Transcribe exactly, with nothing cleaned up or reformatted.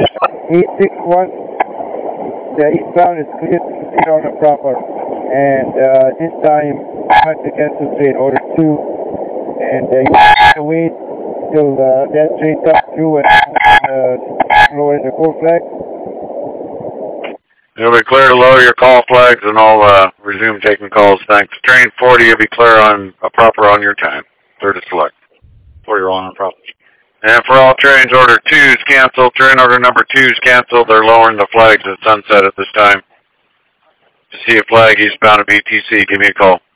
eight six one, the eastbound is clear to proceed on the proper. And uh, this time, I have to cancel train order two. And uh, you have to wait till uh, that train comes through and uh, lower the call flag. You'll be clear to lower your call flags, and I'll uh, resume taking calls. Thanks. Train forty, you'll be clear on a proper on your time. Clear to select. For your on proper. And for all trains, order two is canceled. Train order number two is canceled. They're lowering the flags at sunset at this time. To see a flag eastbound of B T C, give me a call.